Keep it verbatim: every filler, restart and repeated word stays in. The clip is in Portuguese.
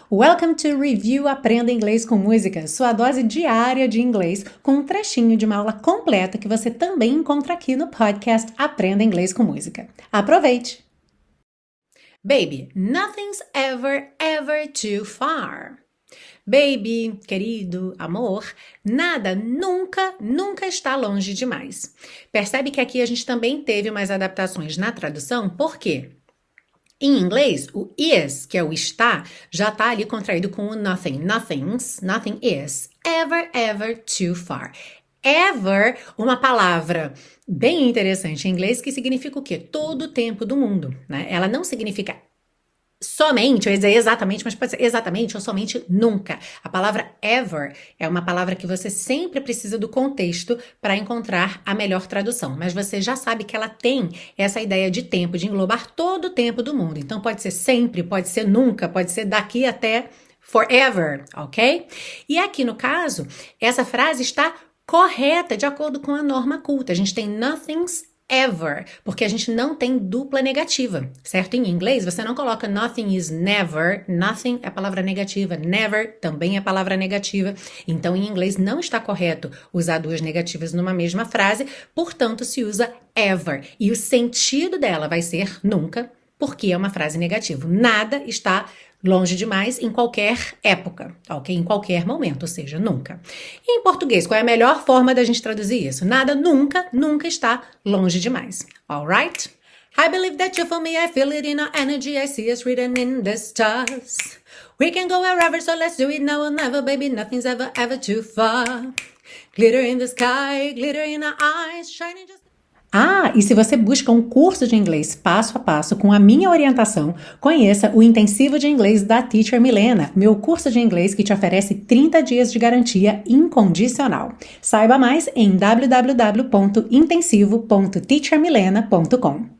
Welcome to Review Aprenda Inglês com Música, sua dose diária de inglês, com um trechinho de uma aula completa que você também encontra aqui no podcast Aprenda Inglês com Música. Aproveite! Baby, nothing's ever, ever too far. Baby, querido, amor, nada nunca, nunca está longe demais. Percebe que aqui a gente também teve umas adaptações na tradução, por quê? Em inglês, o is, que é o está, já está ali contraído com o nothing. Nothing's, nothing is. Ever, ever too far. Ever, uma palavra bem interessante em inglês que significa o quê? Todo o tempo do mundo, né? Ela não significa somente, eu ia dizer exatamente, mas pode ser exatamente ou somente nunca. A palavra ever é uma palavra que você sempre precisa do contexto para encontrar a melhor tradução, mas você já sabe que ela tem essa ideia de tempo, de englobar todo o tempo do mundo. Então pode ser sempre, pode ser nunca, pode ser daqui até forever, ok? E aqui no caso, essa frase está correta de acordo com a norma culta. A gente tem nothing's ever, porque a gente não tem dupla negativa, certo? Em inglês, você não coloca nothing is never, nothing é palavra negativa, never também é palavra negativa, então em inglês não está correto usar duas negativas numa mesma frase, portanto se usa ever, e o sentido dela vai ser nunca, porque é uma frase negativa. Nada está longe demais em qualquer época, ok? Em qualquer momento, ou seja, nunca. E em português, qual é a melhor forma da gente traduzir isso? Nada nunca, nunca está longe demais. Alright? I believe that you feel me, I feel it in our energy, I see us written in the stars. We can go wherever, so let's do it now or never, baby, nothing's ever, ever too far. Glitter in the sky, glitter in our eyes, shining just... Ah, e se você busca um curso de inglês passo a passo com a minha orientação, conheça o Intensivo de Inglês da Teacher Milena, meu curso de inglês que te oferece trinta dias de garantia incondicional. Saiba mais em w w w ponto intensivo ponto teacher milena ponto com.